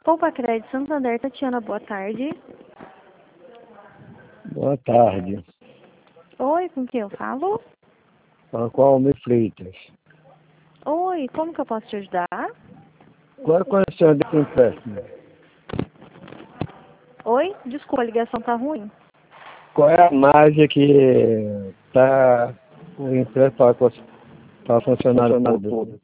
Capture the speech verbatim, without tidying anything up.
Poupa Crédito Santander, Tatiana, boa tarde. Boa tarde. Oi, com quem eu falo? Fala com a Almir Freitas. Oi, como que eu posso te ajudar? Qual é a condição desse empréstimo? Oi, desculpa, a ligação tá ruim. Qual é a margem que está o empréstimo para funcionário público?